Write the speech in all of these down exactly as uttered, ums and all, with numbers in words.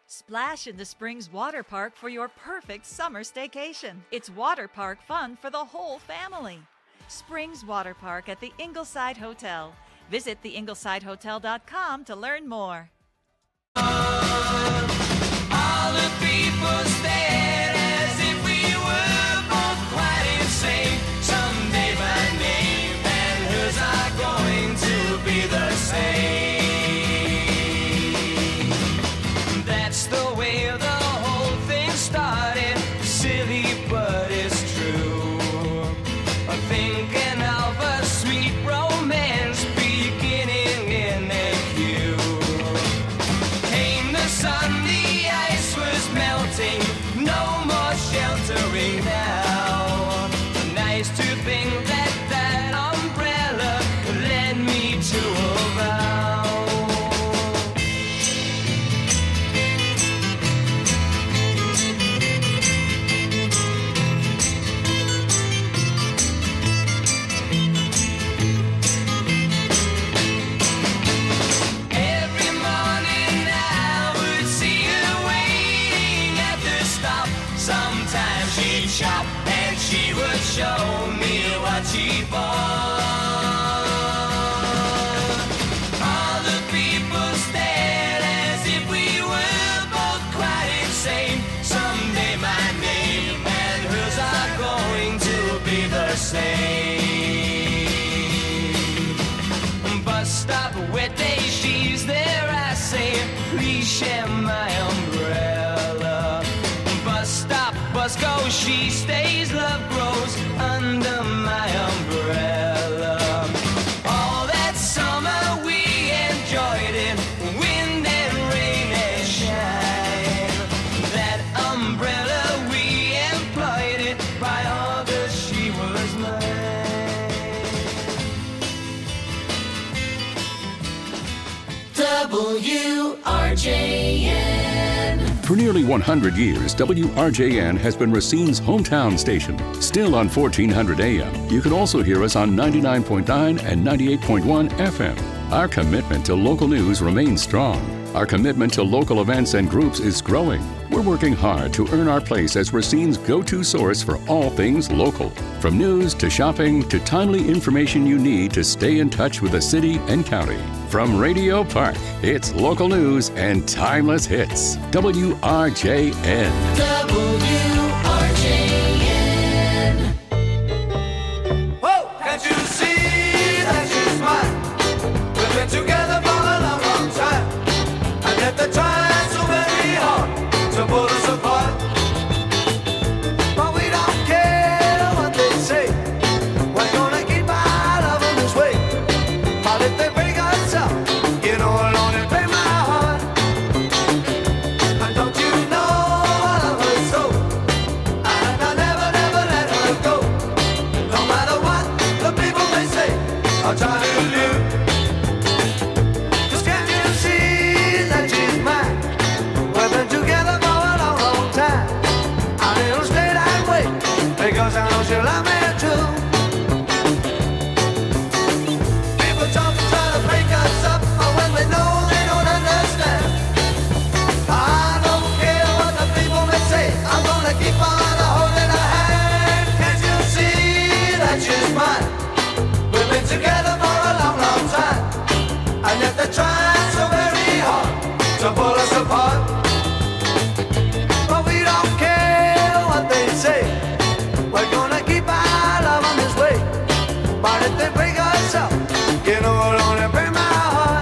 Splash in the Springs Water Park for your perfect summer staycation. It's water park fun for the whole family. Springs Water Park at the Ingleside Hotel. Visit the ingleside hotel dot com to learn more. All the people stared as if we were both quite insane. Someday my name and hers are going to be the same. That's the way the whole thing started. Silly, but it's true. Thinking of a sweet romance beginning in a queue. Came the sun, the ice was melting. No more sheltering now. Nice to think that that umbrella led me to a vow. Every morning I would see her waiting at the stop. Sometimes she'd shop and she would show me what she bought. All the people stared as if we were both quite insane. Someday my name and hers are going to be the same. Bus stop, wet day, she's there, I say, please share my umbrella. Bus stop, bus goes, she stays, love grows under my umbrella. All that summer we enjoyed it, wind and rain and shine. That umbrella we employed it, by August she was mine. W R J N. For nearly one hundred years, W R J N has been Racine's hometown station. Still on fourteen hundred A M. You can also hear us on ninety-nine point nine and ninety-eight point one F M. Our commitment to local news remains strong. Our commitment to local events and groups is growing. We're working hard to earn our place as Racine's go-to source for all things local. From news to shopping to timely information you need to stay in touch with the city and county. From Radio Park, it's local news and timeless hits. W R J N. W R J N. Whoa! Can't you see that she's mine? We've been together for a long, long time. And yet they're trying so very hard to pull us apart. But we don't care what they say. We're gonna keep our love in this way. But if they break us up, you know I'll only break my heart. And don't you know I love her so? And I'll never, never let her go. No matter what the people may say, I'll try to live. 'Cause can't you see that she's mine? We've been together for a long, long time. And it'll stay that way, because I know she'll love me too. People talk and try to break us up, but when we know they don't understand. I don't care what the people may say, I'm gonna keep on holding her hand. Can't you see that she's mine? We've been together for a long, long time. And yet they're trying so very hard to pull us apart. But we don't care what they say. We're gonna keep our love on this way. But if they break us up, you know it'll only break my heart.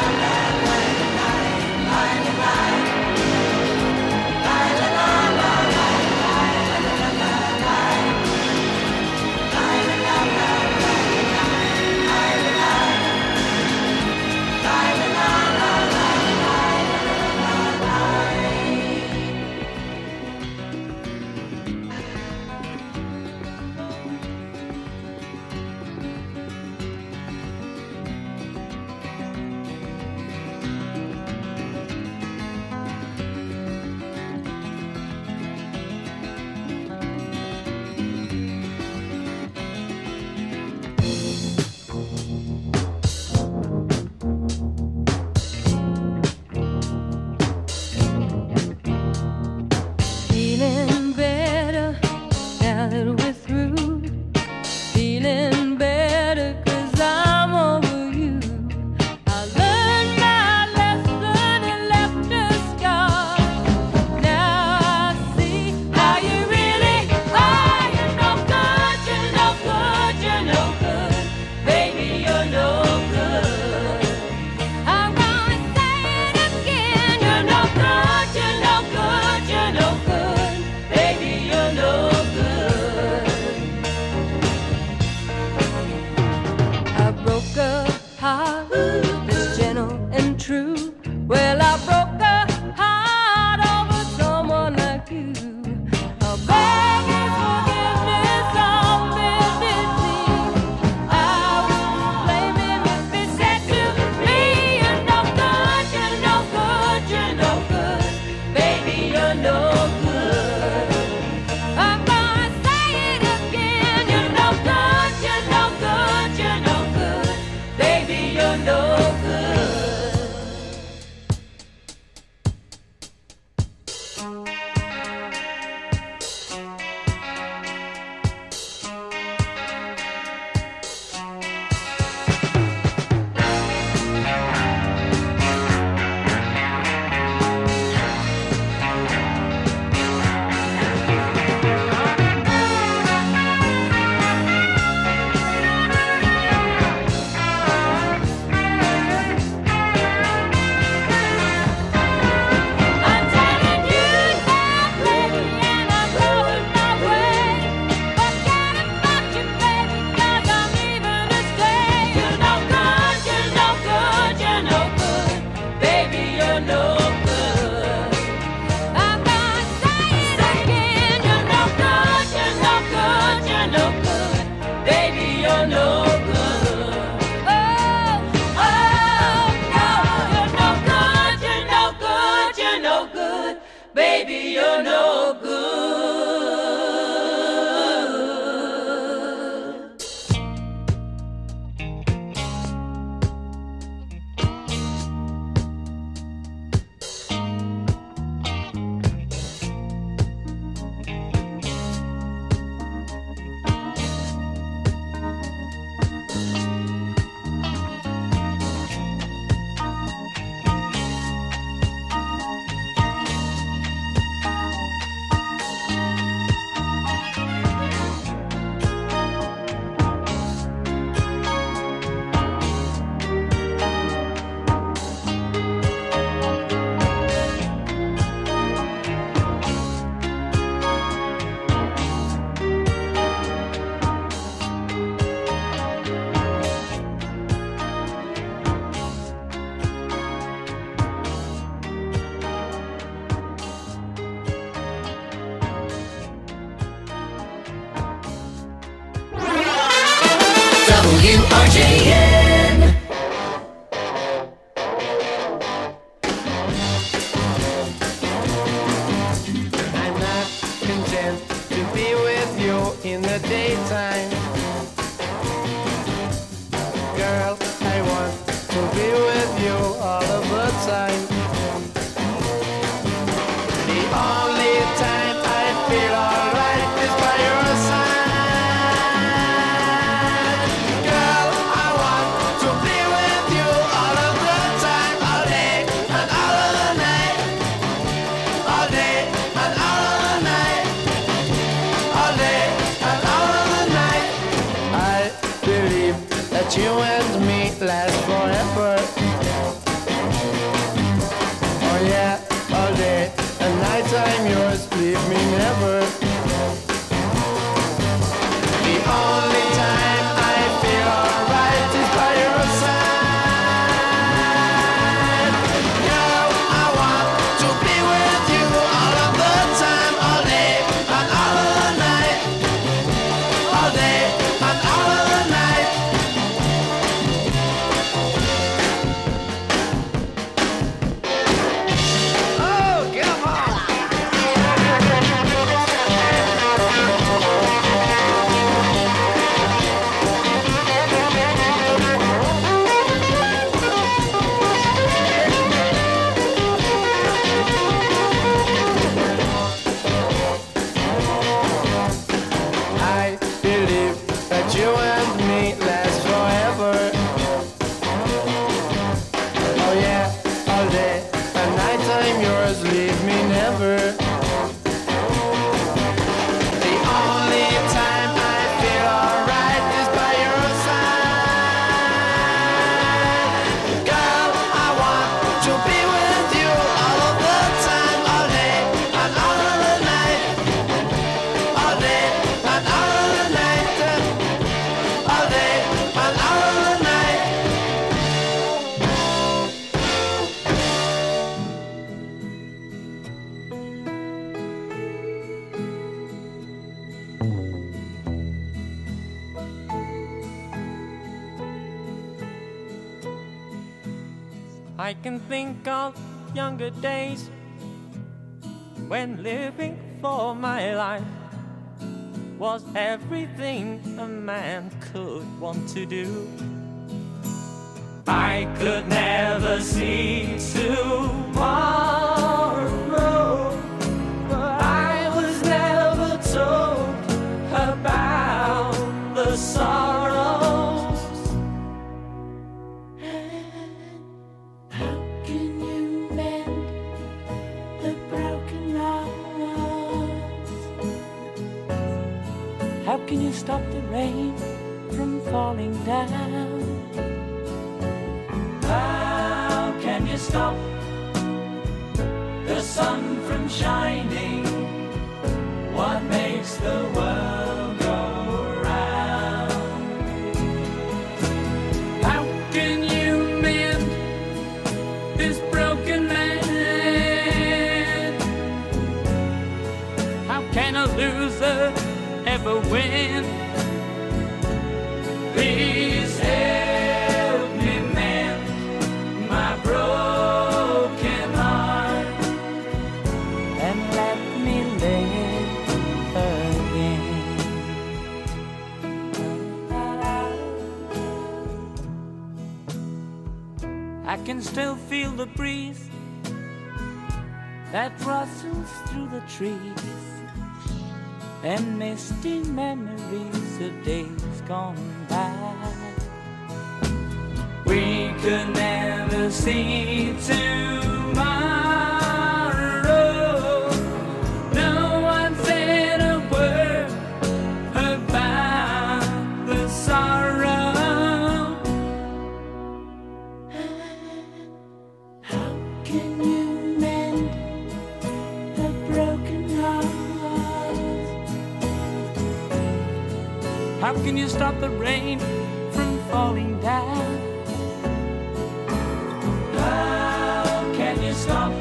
you're no good. W R J N. I'm not content to be with you in the daytime. Girl, I want to be with you all of the time. The only time I feel alright is by your side. Girl, I want to be with you all of the time, all day and all of the night. All day and all of the night. All day and all of the night. I believe that you and me last forever. Oh yeah, all day and night I'm yours, leave me never. The only time I feel alright is by your side. Girl, I want to be with you all of the time, all day and all of the night. All day and all of the night. Oh, come on! I believe that you and me last forever. Oh yeah, all day and night I'm yours, leave me never. The only time I feel alright is by your side. Girl, I want to be with you all of the time, all day and all of the night. All day and all of the night. All day and all of the night. I can think of younger days when living for my life was everything a man could want to do. I could never see tomorrow, but I was never told about the sorrows. How can you mend the broken hearts? How can you stop the rain from falling down? How can you stop the sun from shining? What makes the world go round? How can you mend this broken man? How can a loser ever win? Please help me mend my broken heart and let me live again. I can still feel the breeze that rustles through the trees and misty memories of days gone by. We could never see tomorrow. No one said a word about the sorrow. How can you mend the broken heart? How can you stop the rain from falling down? How can you stop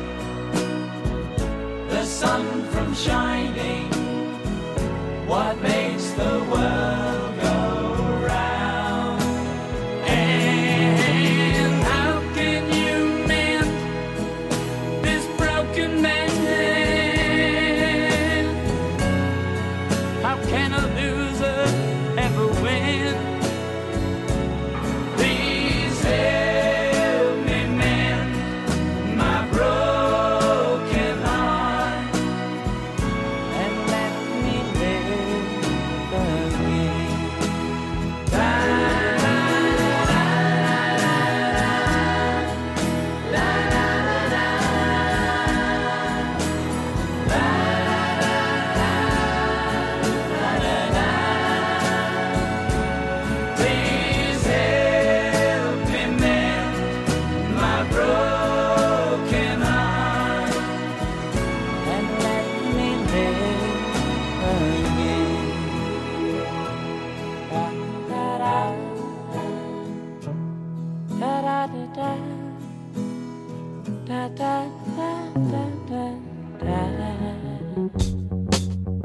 the sun from shining? What makes the world go round? And how can you mend this broken man? How can a loser ever win? Please help me mend my broken heart And let me live again. Please help me mend my broken heart And let me live again. Da-da-da. Da-da-da-da. Da-da-da-da-da-da.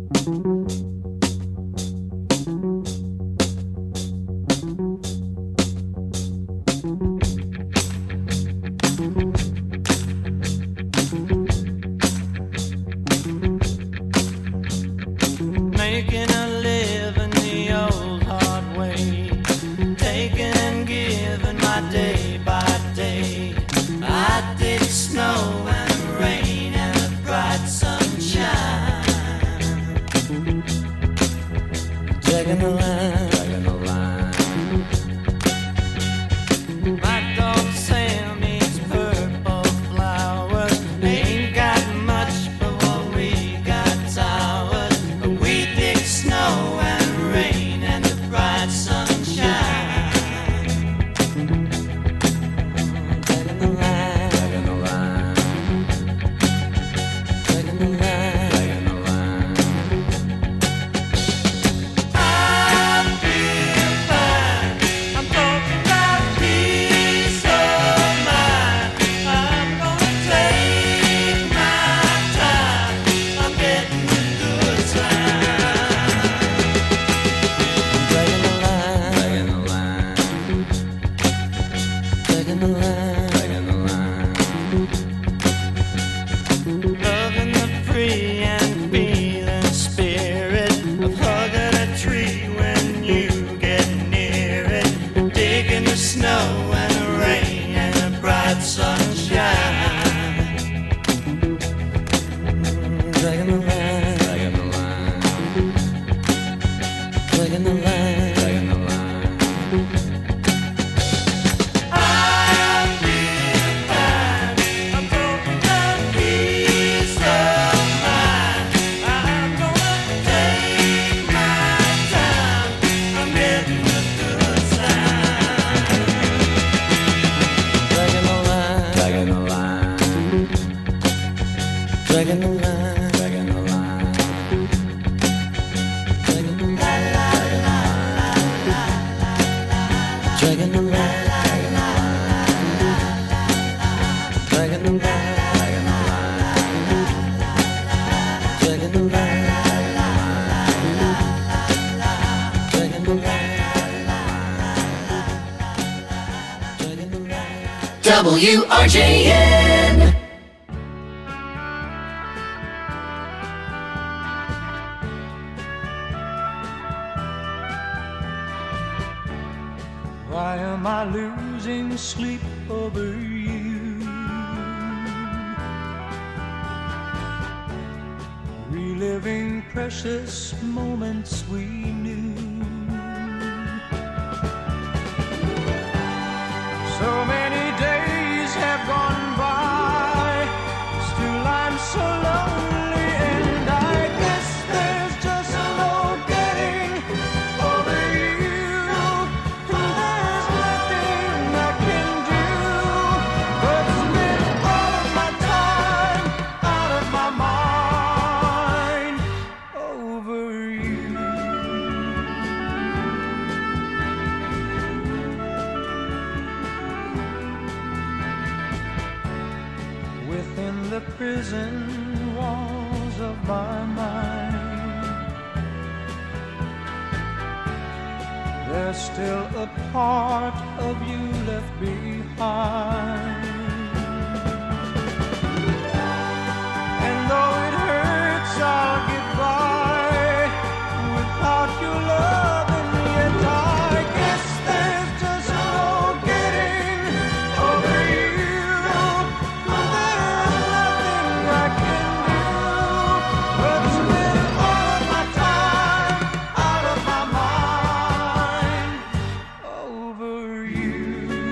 Making a living the old hard way, taking and giving my day by day. I did snow and rain and the bright sunshine. Dragging the line, dragging the line. My dog Sam eats purple flowers. Ain't got much, but what we got towers. We dig snow and rain and the bright sunshine. Dragging the line, dragging the line. Dragging the line, dragging the line. I feel fine. I'm talking about peace of mind. I'm gonna take my time. I'm getting the good time. Dragging the line, dragging the line, dragging the line, dragging the line. Loving the free and feeling spirit of hugging a tree when you get near it, digging the snow and W R J N. Why am I losing sleep over you? Reliving precious moments we knew. So many days have gone by, still I'm so lonely, and I guess there's just no getting over you. And there's nothing I can do but spend all of my time out of my mind over you. Within the prison walls of my mind, there's still a part of you left behind. And though it hurts, I'll get by without your love, and yet I guess there's just no getting over you. There's nothing I can do but spend all of my time out of my mind over you.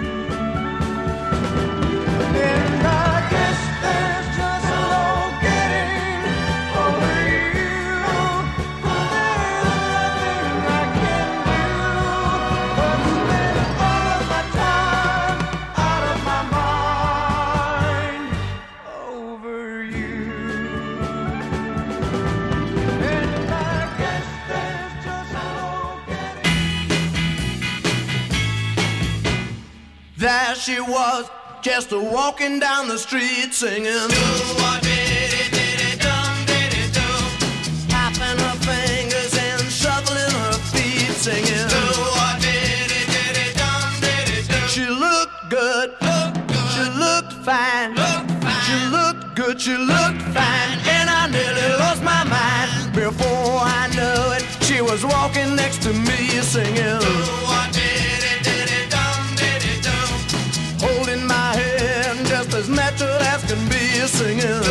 And I guess there's just no getting over you. There's nothing I can do but spend all of my time out of my mind over you. And I guess there's just no getting. There she was, just a walking down the street singing. Tapping her fingers and shuffling her feet singing. She looked good, she looked fine, she looked good, she looked fine, and I nearly lost my mind. Before I knew it, she was walking next to me singing. Holding my hand just as natural as can be singing.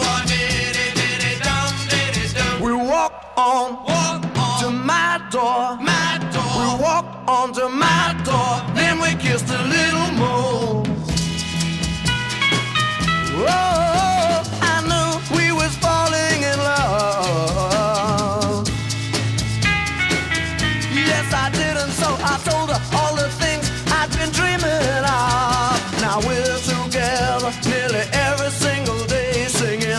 We walked on, to my door. We walked on to my door. Then we kissed a little more. Oh, I knew we was falling in love. Yes, I did, and so I told her all the things I'd been dreaming of. Now we're together nearly every single day singing.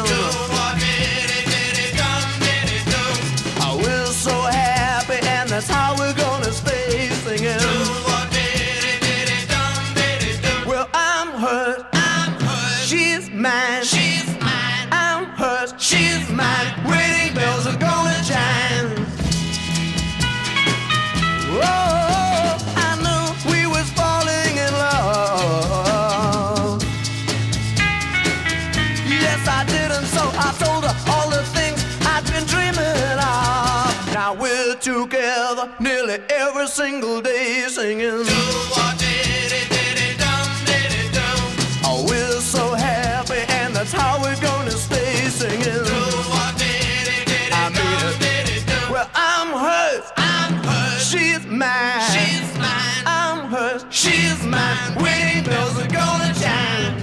Oh, we're so happy, and that's how we're gonna stay singing. Well, I'm hers, she's mine. I'm hers, she's mine. Wedding bells are gonna chime. Oh, I knew we was falling in love. Yes, I did, and so I told her all the things I'd been dreaming of. Now we're together nearly every single day singing. Oh, we're so happy, and that's how we're gonna stay singing. I mean it. Well, I'm hers. She's mine. I'm hers. She's mine. Wedding bells are gonna chime.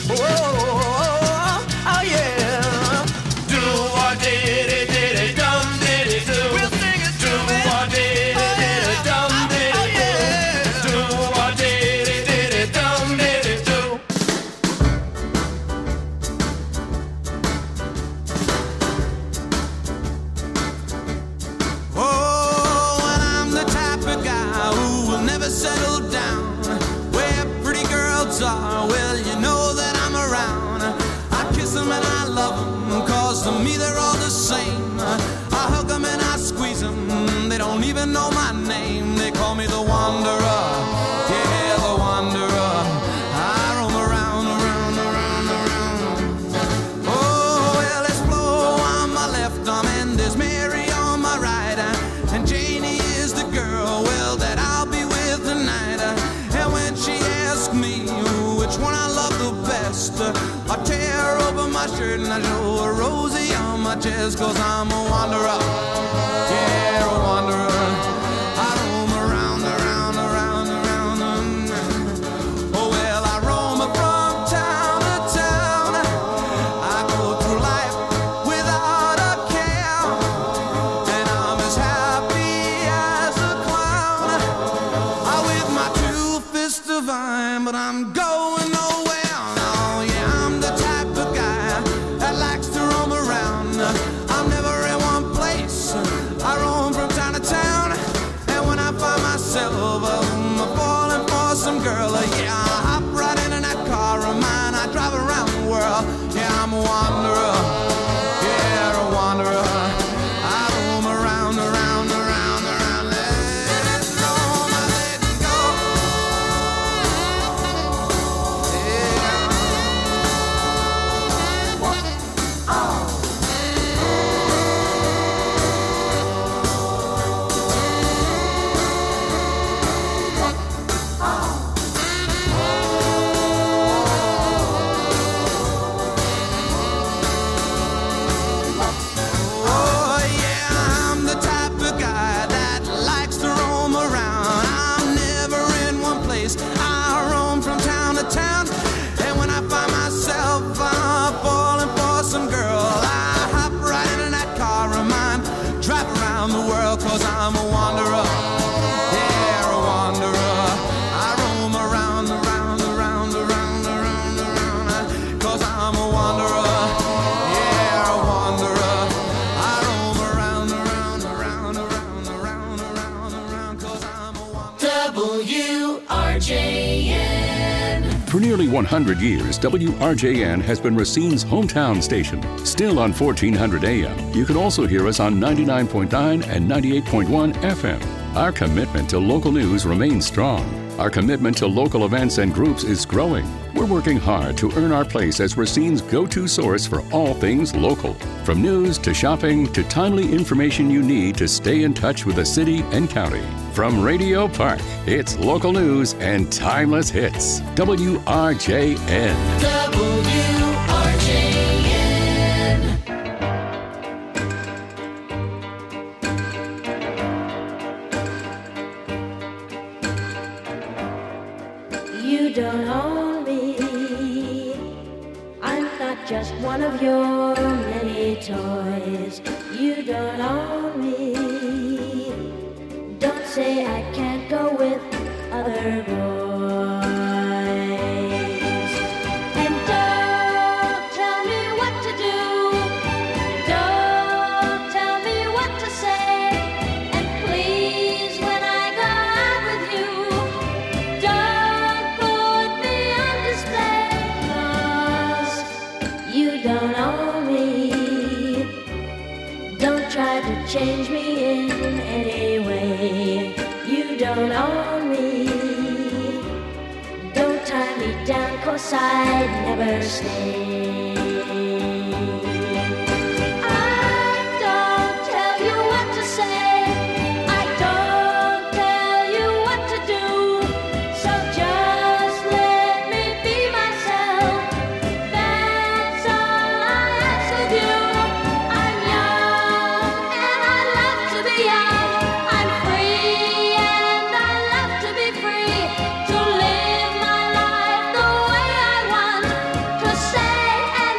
Oh, oh yeah. Do what did it, did it, dum did it do. We'll sing it to me. Do what did it, did it, dum did it do. Do what did it, did it, dum did it do. Oh, and I'm the type of guy who will never settle down. Where pretty girls are, well, you know that I'm around. I kiss them and I love them, cause to me they're all the same. I hug them and I squeeze them, they don't even know my name. They call me the wanderer, yeah, the wanderer. I roam which one I love the best. I tear open my shirt and I show a rosy on my chest, 'cause I'm a wanderer, yeah, a wanderer. I roam around, around, around, around. Oh well, I roam from town to town. I go through life without a care, and I'm as happy as a clown. I with my two fists divine, but I'm going nowhere. Oh yeah, I'm the type of guy that likes to roam around. I'm never in one place. I roam from town to town, and when I find myself um, falling for some girl, uh, yeah, I hop right into that car of mine. I drive around the world. Yeah, I'm a wanderer. Yeah, a wanderer. I roam around, around, around, around. Let it roam, I let it go. Oh yeah, I'm the type of guy that likes to roam around. I'm never in one place. I roam from town to town, and when I find myself uh, falling for some girl, I hop right into that car of mine, drive around the world, 'cause I'm a wanderer. Yeah, a wanderer. I roam around, around, around, around, around, around, 'cause I'm a wanderer. Yeah, a wanderer. I roam around, around, around, around, around, around, around, 'cause I'm a wanderer. W R J N. For nearly one hundred years, W R J N has been Racine's hometown station. Still on fourteen hundred A M. You can also hear us on ninety-nine point nine and ninety-eight point one F M. Our commitment to local news remains strong. Our commitment to local events and groups is growing. We're working hard to earn our place as Racine's go-to source for all things local. From news to shopping to timely information you need to stay in touch with the city and county. From Radio Park, it's local news and timeless hits. W R J N. W R J N. You don't own me. I'm not just one of your many toys. You don't own me. Don't say I can't go with other boys. And don't tell me what to do. Don't tell me what to say. And please, when I go out with you, don't put me on display. 'Cause you don't own me. Don't try to change me in any way. You don't own me. Don't tie me down, 'cause I'd never stay. I don't tell you what to say. I don't tell you what to do. So just let me be myself. That's all I ask of you. I'm young and I love to be young. I'm free and I love to be free. To live my life the way I want. To say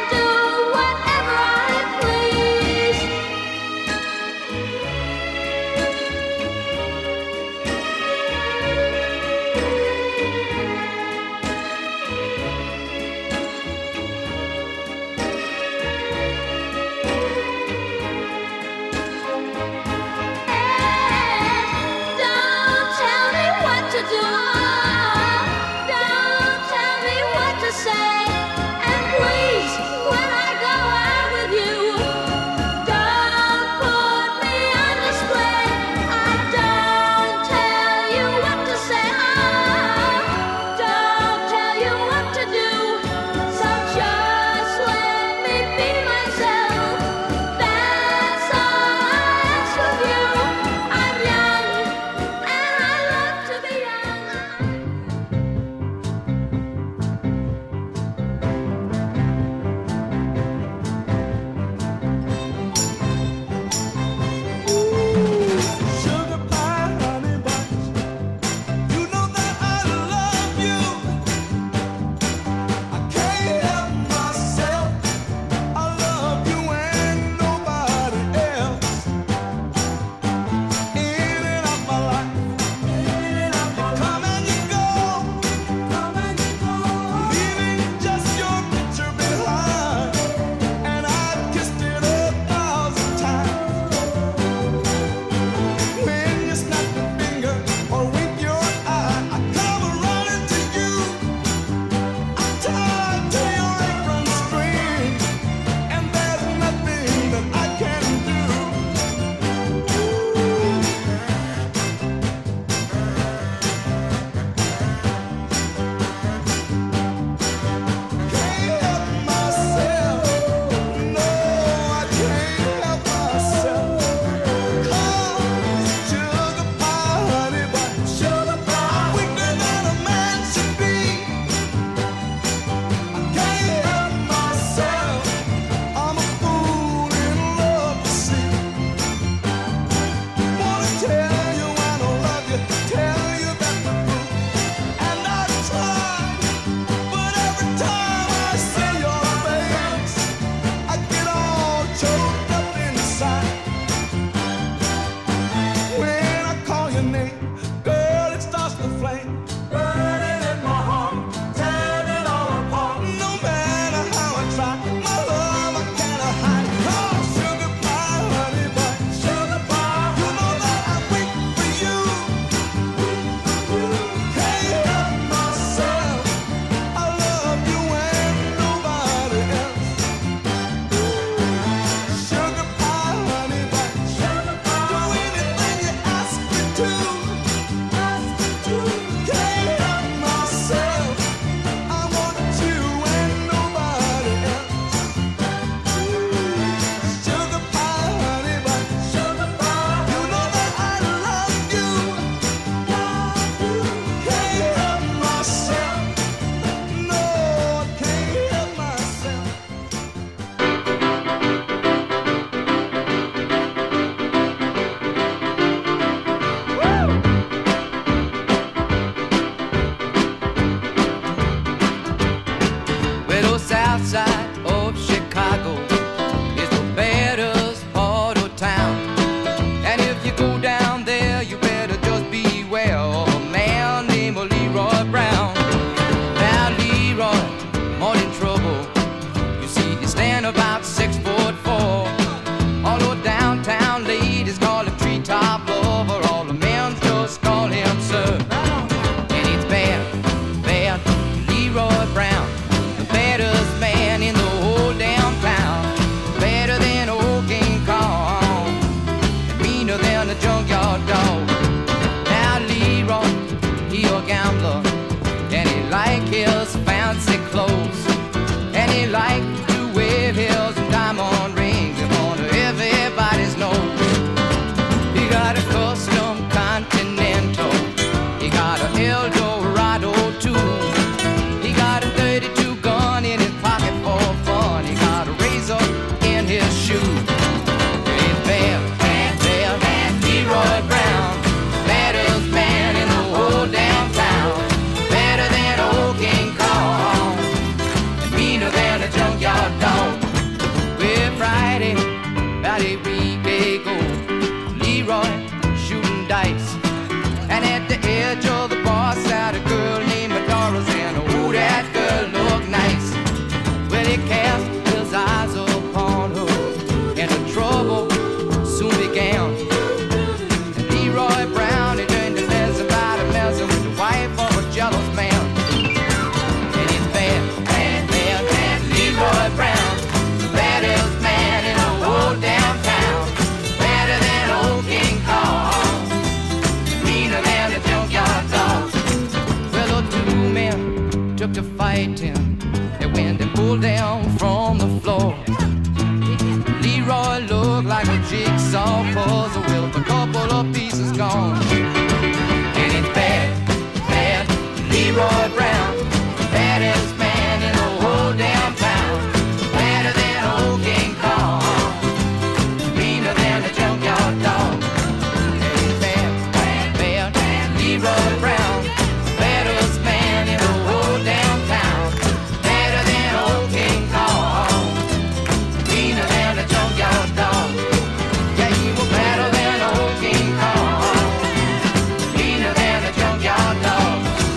fighting. And when they pulled down from the floor, Leroy looked like a jigsaw puzzle with a couple of pieces gone. And it's bad, bad Leroy Brown, baddest man in the whole damn town, badder than old King Kong, meaner than a junkyard dog. And it's bad, bad, bad, bad Leroy Brown, baddest man in the whole damn town, badder than old King Kong, meaner than a junkyard dog. Yeah, he was badder than old King Kong, meaner than a junkyard dog.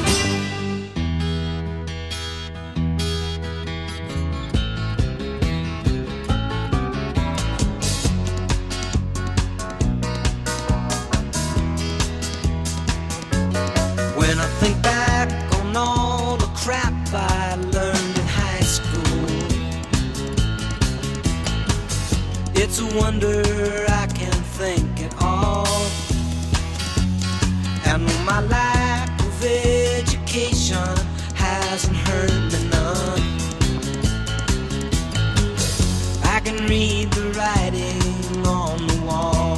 When I think back on all the crap I learned in high school, it's a wonder I can think at all. And my lack of education hasn't hurt me none. I can read the writing on the wall.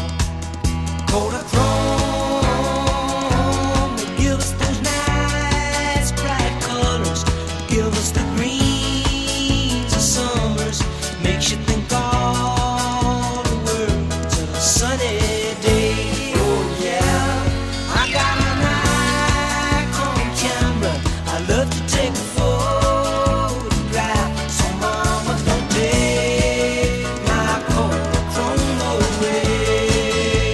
Kodachrome, they give us those nice bright colors, give us the greens of summers, makes you think all the world's a sunny day. Oh yeah, I got a Nikon camera, I love to take a photograph. So mama, don't take my Kodachrome away.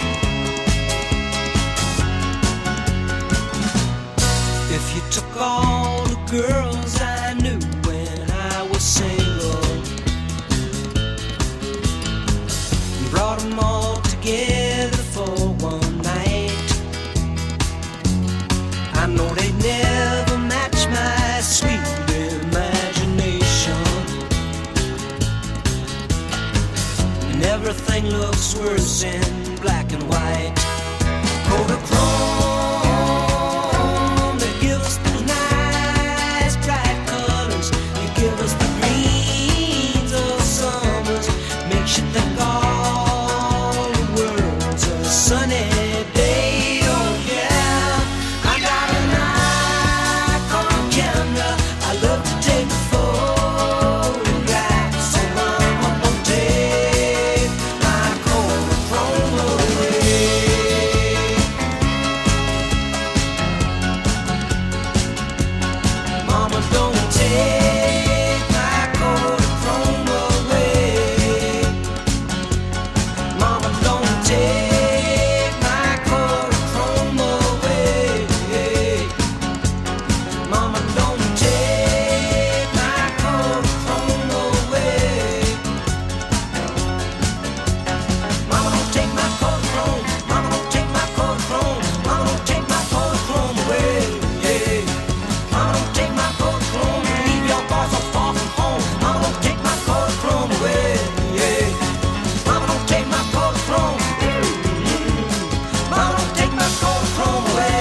If you took all the girls I knew when I was single and brought them all together for one night, I know they'd never match my sweet imagination. And everything looks worse in black and white. Kodachrome, they give us those nice bright colors, they give us the greens of summers, makes you think all the world's a sunny day. Oh yeah, I got a Nikon camera, I love to take photographs. So mama, don't take my Kodachrome away. Mama, don't take my Kodachrome away. Mama, don't take my Kodachrome away. Mama, don't take my Kodachrome away. Mama, don't take my Kodachrome. Mama, don't take my Kodachrome. Mama, don't take my Kodachrome away. Mama, don't take my Kodachrome. Leave your boy so far from home. Mama, don't take my Kodachrome away. Mama, don't take my Kodachrome. Mama, don't take my Kodachrome away.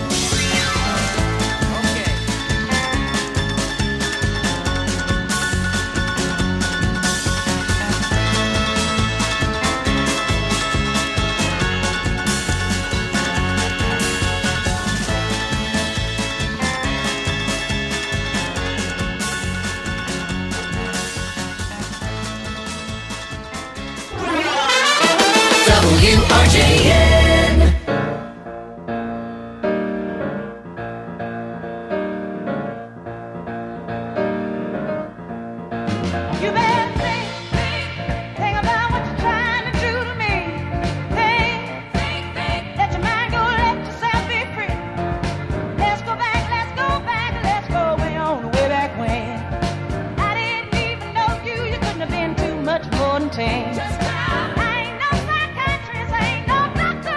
W R J N. You better think, think about what you're trying to do to me. Think, let your mind go, let yourself be free. Let's go back, let's go back, let's go way on, way back when. I didn't even know you, you couldn't have been too much more than ten. I ain't no psychiatrist, I ain't no doctor.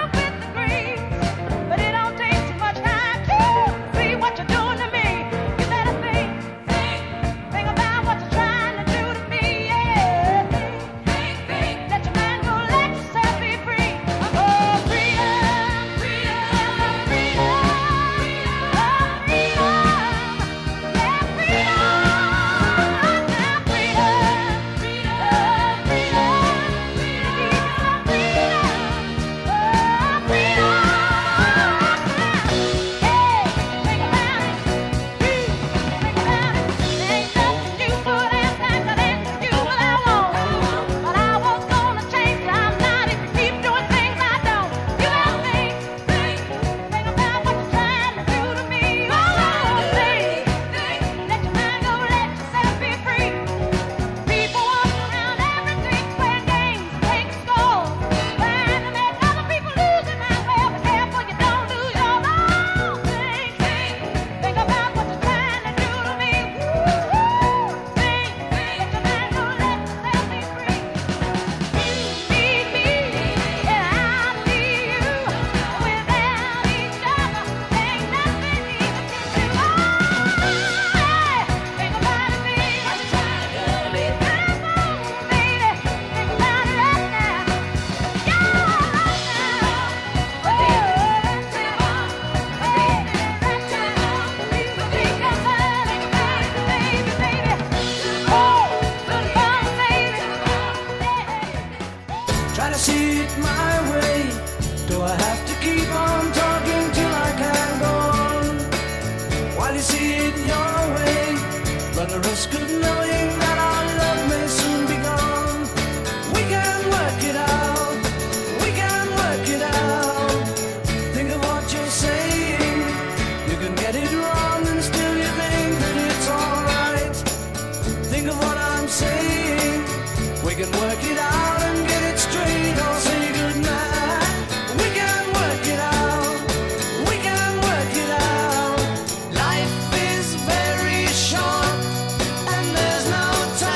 the risk of knowing that our love may soon be gone. We can work it out, we can work it out. Think of what you're saying. You can get it wrong and still you think that it's alright. Think of what I'm saying. We can work it out and get it straight or say goodnight. We can work it out, we can work it out. Life is very short and there's no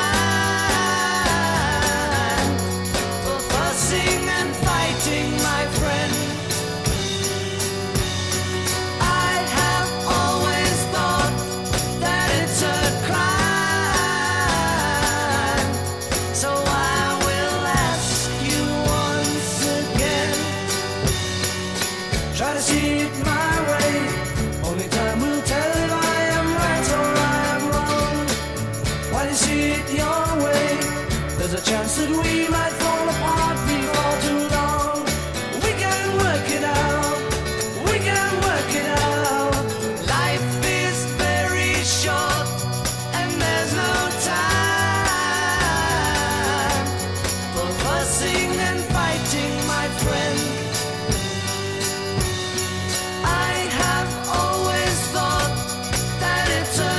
time for fussing and fighting, my friend. I have always thought that it's a crime, so I will ask you once again. Try to see it my way. Only time will tell if I am right or I am wrong. Why do you see it your way? There's a chance that we might fall apart before too long. We can work it out, we can work it out. Life is very short and there's no time for fussing and fighting, my friend. I have always thought that it's a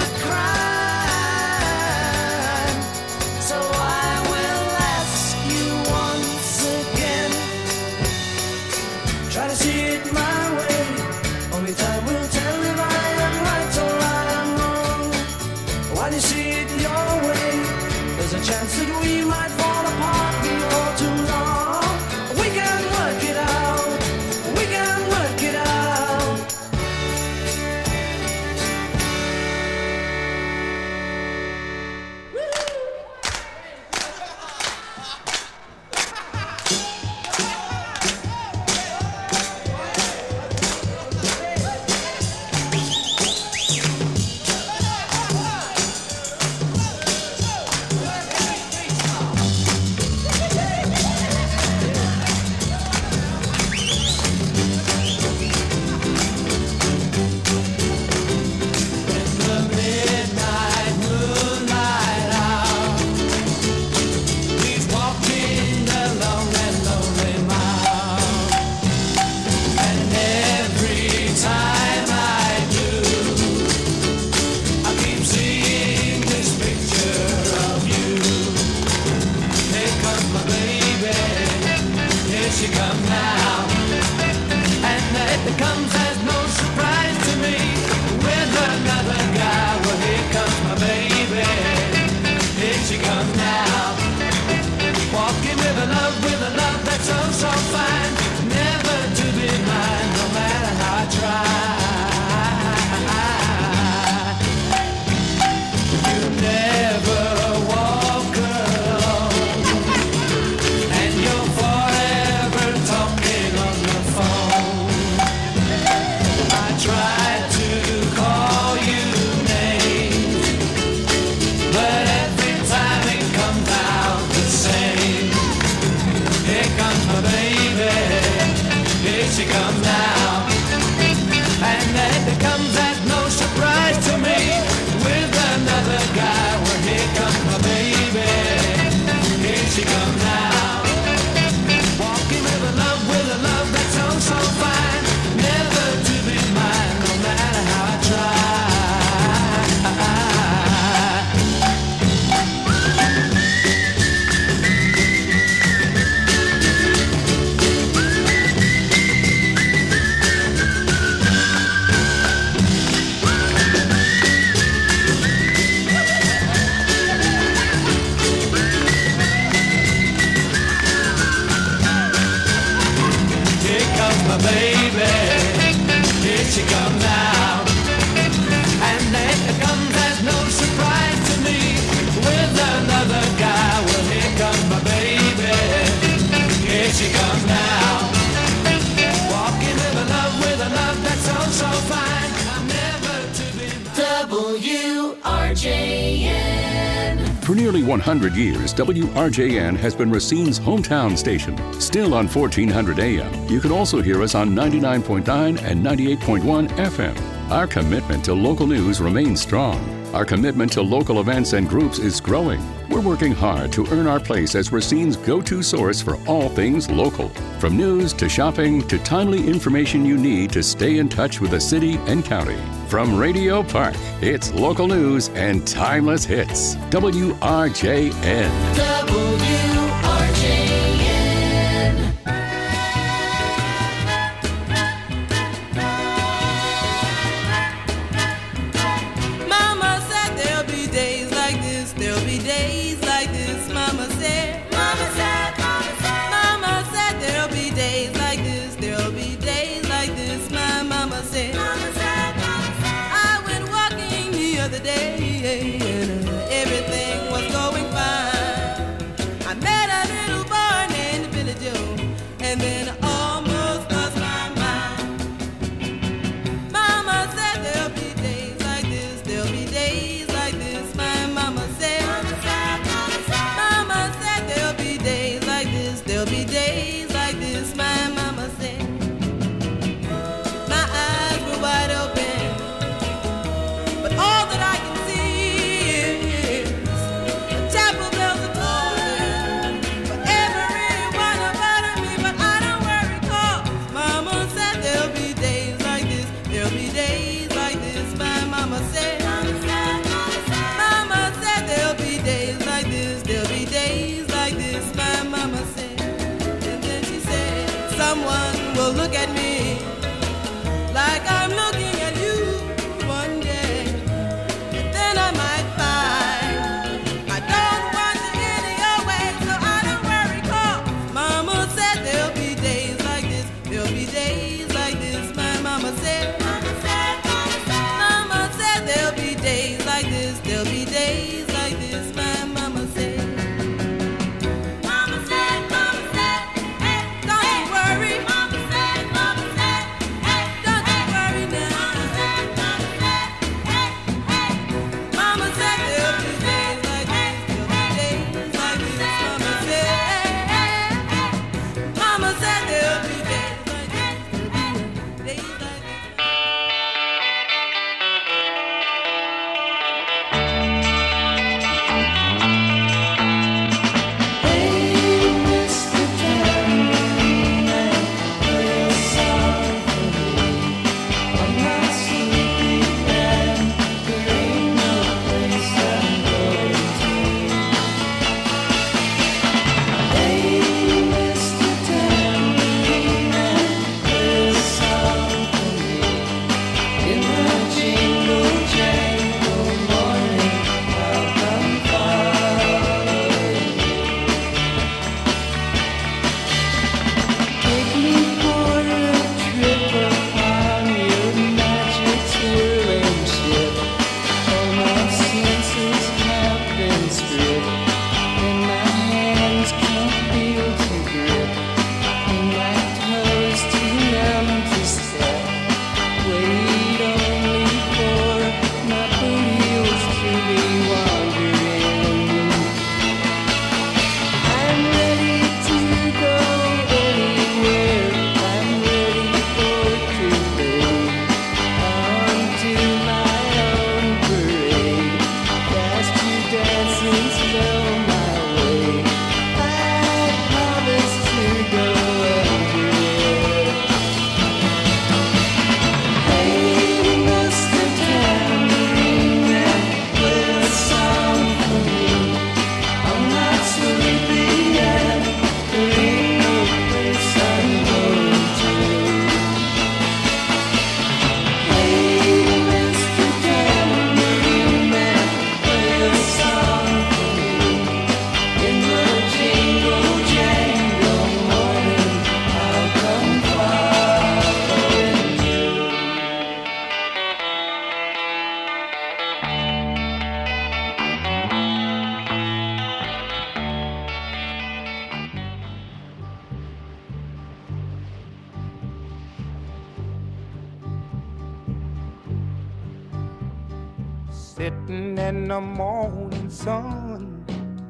crime, so I will ask you once again. Try to see it my way. Only time will tell if I am right or I am wrong. Why do you see it your way? There's a chance that we might fall apart before too long. We can work it out, we can work it out. For nearly one hundred years, W R J N has been Racine's hometown station. Still on fourteen hundred A M, you can also hear us on ninety-nine point nine and ninety-eight point one F M. Our commitment to local news remains strong. Our commitment to local events and groups is growing. We're working hard to earn our place as Racine's go-to source for all things local. From news to shopping to timely information you need to stay in touch with the city and county. From Radio Park, it's local news and timeless hits. W R J N. W R J N. Mama said there'll be days like this, there'll be days like this. Mama said, Mama said, Mama said, Mama said there'll be days like this, there'll be days like this. My mama said, Mama said, Mama said. I went walking the other day and everything was going fine. I met a little boy named Billy Joe, and then I almost lost my mind. Mama said there'll be days like this, there'll be days like this. My mama said, Mama said, Mama said, Mama said there'll be days like this, there'll be days like this. My mama said. My eyes were wide open, but all that I can see is the chapel bells are tolling for everyone about me. But I don't worry, 'cause Mama said there'll be days like this, there'll be days like this. My mama said, Mama said, Mama said, Mama said there'll be days like this, there'll be days like this. My mama said, and then she said, someone will look at me like I'm looking at you one day, and then I might find I don't want you any other way. So I don't worry, 'cause Mama said there'll be days like this, there'll be days like this. My mama said, Mama said, Mama said, Mama said there'll be days like this, there'll be days like this. My mama said, Mama said, Mama said, hey, don't you worry. Mama said, Mama said, hey, don't you worry now. Mama said, Mama said, hey, hey. Mama said there'll be days like this, there'll be days like this. Mama said, hey, hey. Mama said there'll be days like this, there'll be days like this. Sitting in the morning sun,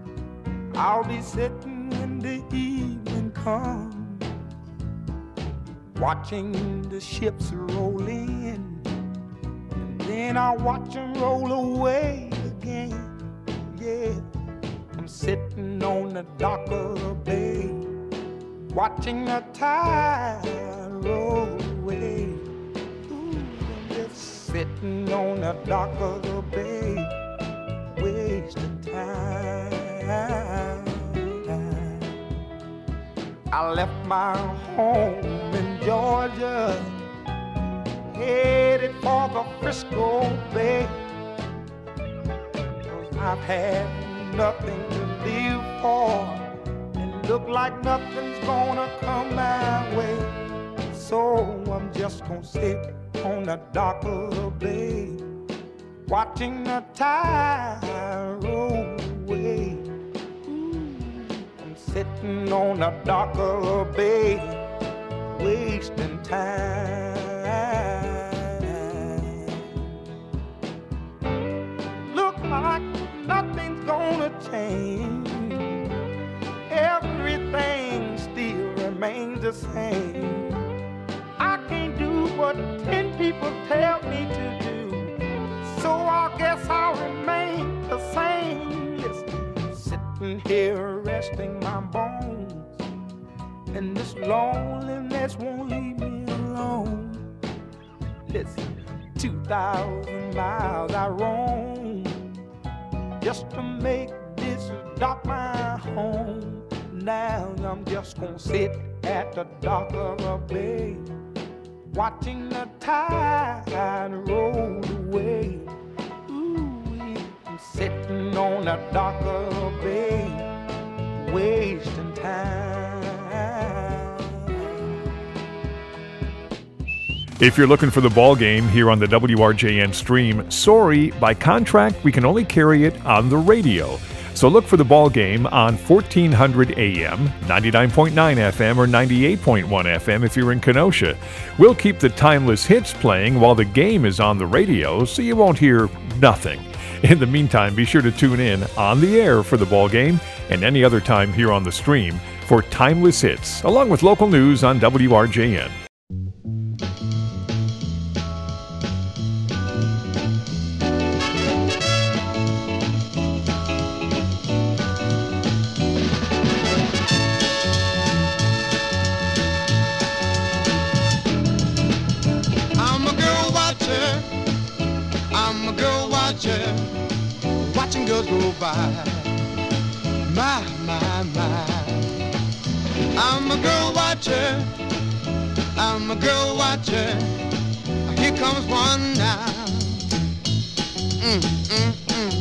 I'll be sitting when the evening comes, watching the ships roll in, and then I watch them roll away again. Yeah, I'm sitting on the dock of the bay, watching the tide roll away. Ooh, I'm just sitting on the dock of the bay, wasting time. I left my home in Georgia, headed for the Frisco Bay, 'cause I've had nothing to live for, and look like nothing's gonna come my way. So I'm just gonna sit on the dock of the bay, watching the tide roll away. I'm sitting on the dock of the bay, wasting time. Look like nothing's gonna change, everything still remains the same. I can't do what ten people tell me to do, so I guess I'll remain the same. Listen, sitting here resting my bones, and this loneliness won't leave me alone. Listen, two thousand miles I roam just to make this dock my home. Now I'm just gonna sit at the dock of a bay, watching the tide roll away. Ooh, I'm sitting on the dock of a bay, wasting time. If you're looking for the ball game here on the W R J N stream, sorry, by contract we can only carry it on the radio. So look for the ball game on fourteen hundred A M, ninety-nine point nine F M, or ninety-eight point one F M if you're in Kenosha. We'll keep the timeless hits playing while the game is on the radio, so you won't hear nothing. In the meantime, be sure to tune in on the air for the ball game and any other time here on the stream for timeless hits, along with local news on W R J N. Watching girls go by, my, my, my. I'm a girl watcher, I'm a girl watcher. Here comes one now. Mm, mm, mm.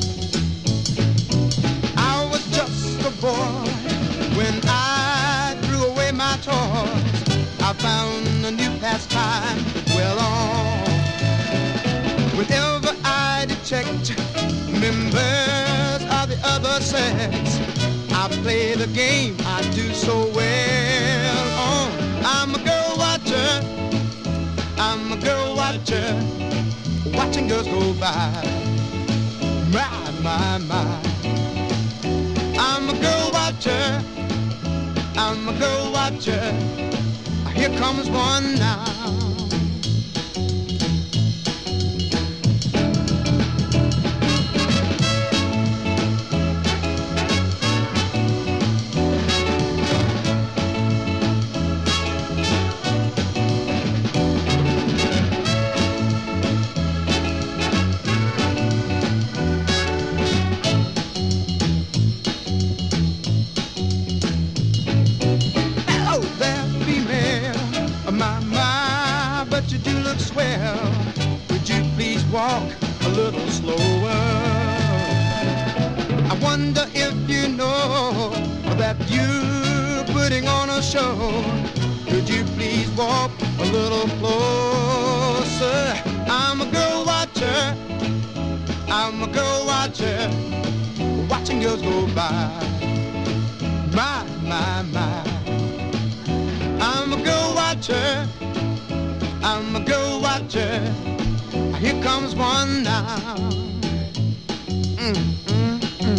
I was just a boy when I threw away my toys. I found a new pastime well on. Whenever I detect members of the other sex, I play the game I do so well. Oh, I'm a girl watcher, I'm a girl watcher, watching girls go by. My, my, my. I'm a girl watcher, I'm a girl watcher. Here comes one now. Walk a little slower. I wonder if you know that you're putting on a show. Could you please walk a little closer? I'm a girl watcher, I'm a girl watcher, watching girls go by. My, my, my. I'm a girl watcher, I'm a girl watcher. Here comes one now. Mm, mm, mm.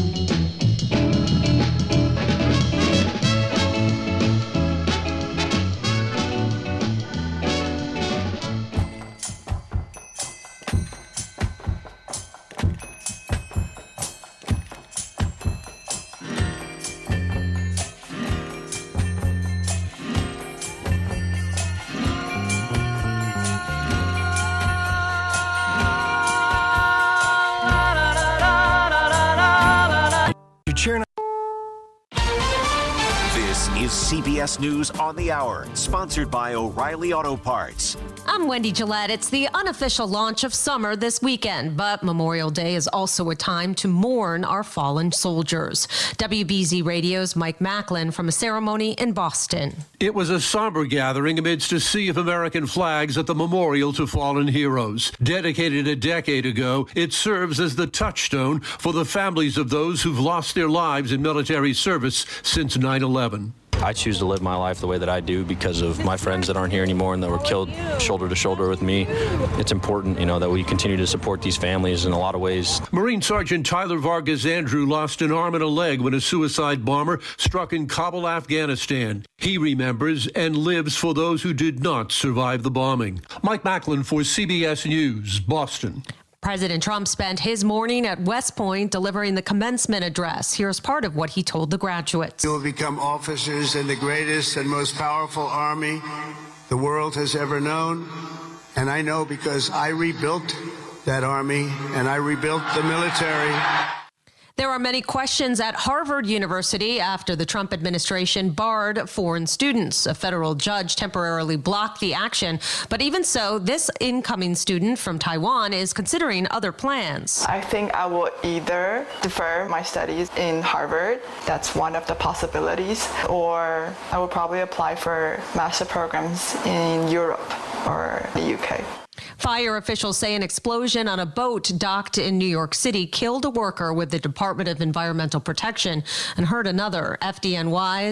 C B S News on the Hour, sponsored by O'Reilly Auto Parts. I'm Wendy Gillette. It's the unofficial launch of summer this weekend, but Memorial Day is also a time to mourn our fallen soldiers. W B Z Radio's Mike Macklin from a ceremony in Boston. It was a somber gathering amidst a sea of American flags at the Memorial to Fallen Heroes. Dedicated a decade ago, it serves as the touchstone for the families of those who've lost their lives in military service since nine eleven. I choose to live my life the way that I do because of my friends that aren't here anymore and that were killed shoulder to shoulder with me. It's important, you know, that we continue to support these families in a lot of ways. Marine Sergeant Tyler Vargas Andrew lost an arm and a leg when a suicide bomber struck in Kabul, Afghanistan. He remembers and lives for those who did not survive the bombing. Mike Macklin for C B S News, Boston. President Trump spent his morning at West Point delivering the commencement address. Here's part of what he told the graduates. You will become officers in the greatest and most powerful army the world has ever known. And I know because I rebuilt that army and I rebuilt the military. There are many questions at Harvard University after the Trump administration barred foreign students. A federal judge temporarily blocked the action. But even so, this incoming student from Taiwan is considering other plans. I think I will either defer my studies in Harvard, that's one of the possibilities, or I will probably apply for master programs in Europe or the U K. Fire officials say an explosion on a boat docked in New York City killed a worker with the Department of Environmental Protection and hurt another. F D N Y